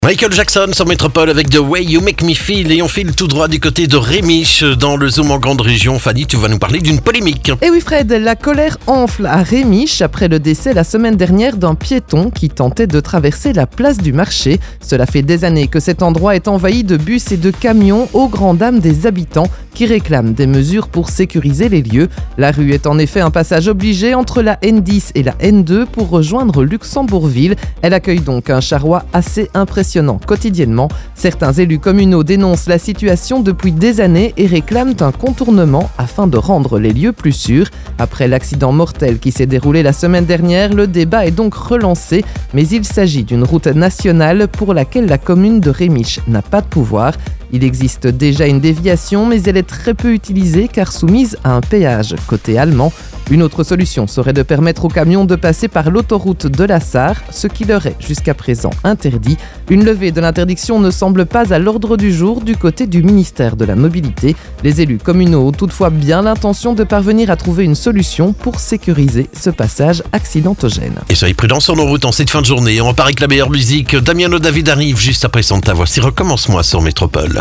Michael Jackson sur Métropole avec The Way You Make Me Feel et on file tout droit du côté de Rémiche dans le Zoom en grande région. Fanny, tu vas nous parler d'une polémique. Et oui Fred, la colère enfle à Rémiche après le décès la semaine dernière d'un piéton qui tentait de traverser la place du marché. Cela fait des années que cet endroit est envahi de bus et de camions aux grandes dames des habitants qui réclament des mesures pour sécuriser les lieux. La rue est en effet un passage obligé entre la N10 et la N2 pour rejoindre Luxembourgville. Elle accueille donc un charroi assez impressionnant quotidiennement. Certains élus communaux dénoncent la situation depuis des années et réclament un contournement afin de rendre les lieux plus sûrs. Après l'accident mortel qui s'est déroulé la semaine dernière, le débat est donc relancé, mais il s'agit d'une route nationale pour laquelle la commune de Rémiche n'a pas de pouvoir. Il existe déjà une déviation, mais elle est très peu utilisée car soumise à un péage côté allemand. Une autre solution serait de permettre aux camions de passer par l'autoroute de la Sarre, ce qui leur est jusqu'à présent interdit. Une levée de l'interdiction ne semble pas à l'ordre du jour du côté du ministère de la Mobilité. Les élus communaux ont toutefois bien l'intention de parvenir à trouver une solution pour sécuriser ce passage accidentogène. Et soyez prudents sur nos routes en cette fin de journée. On repart avec la meilleure musique. Damiano David arrive juste après Santa. Voici Recommence-moi sur Métropole.